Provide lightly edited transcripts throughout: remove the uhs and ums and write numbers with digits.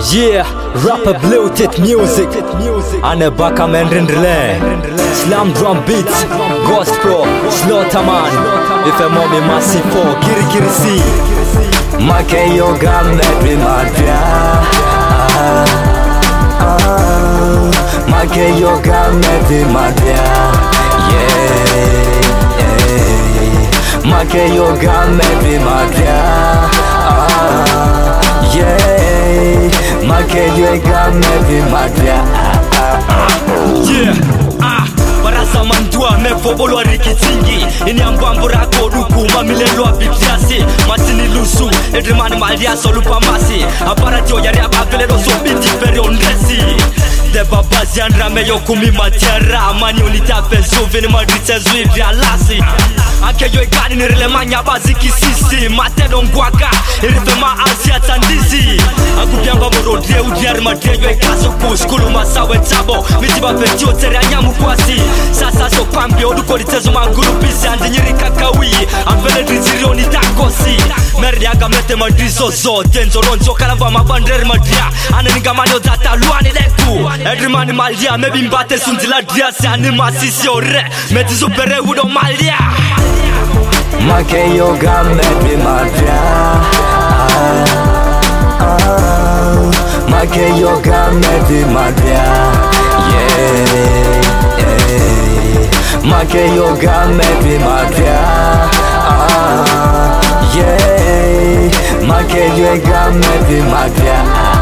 Yeah, rapper bloated music. Ane baka men rindle. Slam drum beats, gospel, slaughterman. If a mommy massive for kiri si. Make yoga me madria. Make yoga me madria. Yeah. Make yoga me madria. Yeah, make yoga me madria. Yeah, barasa mandua mefobolo rikitingi. Ini ambambura koduku mamilelo abibiasi. Masini lusu, edrimani malia solupa masi. Aparatio yari ababele do sobiti feri ondresi. Deba bazi andrame yokumi matera. Mani unitape zuvini madrite zuivri alasi. Ake yo igani nirile manya bazi kisisi. Mate dongwaka, irifema asia tandizi. Akubiamba morodie udiari madie yo ikaso kuskulu masawe tabo. Mitiba petio tere anyamu kwasi. Sasa so pambi oduko litezo manguru pisi. Andi nyiri kakawi, apele driziri onitakosi. Meri aga mete madrizo zo. Tenzo ronzo kalamba mabandreri madria. Ane ningamani odata luani leku. Edrimani malia, mebi mbate sundila dria. Se anima sisi ore, metizo pere udo malia. Make yoga me madria. Make yoga me madria. Yeah. Make yoga me madria. Yeah. Make yoga me madria.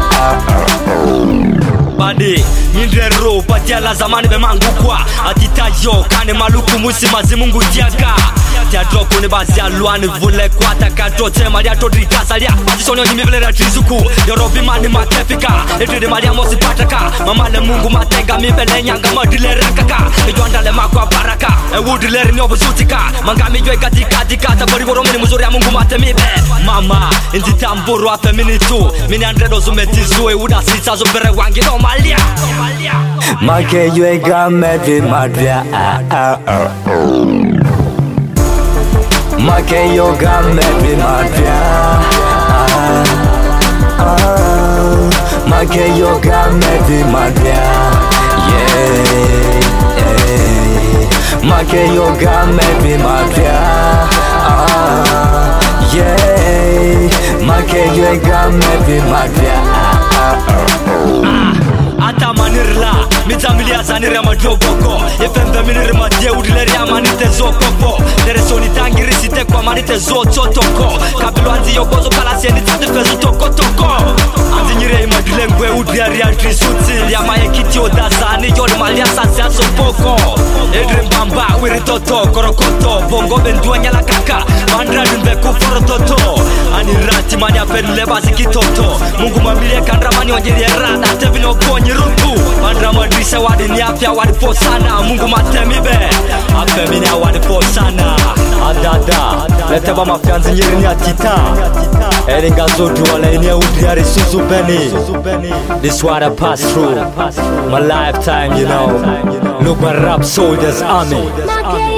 Badi, mindrero, patiala zamani be mangukwa. Atitayo, kane maluku musi mazimungu diaga. Teatro kune bazi aluani vule kwa takato. Te maria todri kasalia. Pasisoni onimi vile ratrizuku. Yorobi mani matefika. Edridi maria mosi pataka. Mamale mungu matega mibele nyanga madile rakaka. Ejuandale makwa baraka. Ewudile rinyobu zutika. Mangami jwe katika. Tabori boromini muzuri ya mungu mate mibe. Mama, inzi tamburu afe minitu. Mini andredo zumetizu. Ewuda sisa zubere wangi no malia. Make yoga me madria. Make yoga me madria. Make yoga me madria. Yeah. Make yoga me madria. Yeah. Make yoga me madria. Ata manirla, mitamilia zanira madogoko. Efembe miniri madie udileri amanite zokoko. Deresoni tangiri site kwa manite zototoko. Kabilu anzi yogozo kalasi enitati fezu toko. Anzi nyire imadilengwe udiari antrisuti. Yama ekiti odazani yoni malia sasi asopoko. Edrim bamba wiri toto korokoto. Bongo bendua nyala kaka. Mandra dumbe kuforo toto. Anirati mani apenu bazi kitoto. Mungu mamilie kandra mani onyeri erada. Tevino konyi rutu. Mandra madrise wadi ni afya wadi posana. Mungu matemibe afemini wadi posana. Adada leteba mafianzi nyiri ni atita. Eringa zodu wala ini ya udriari suzu beni. This what I pass through my lifetime, you know. Look my rap soldiers army.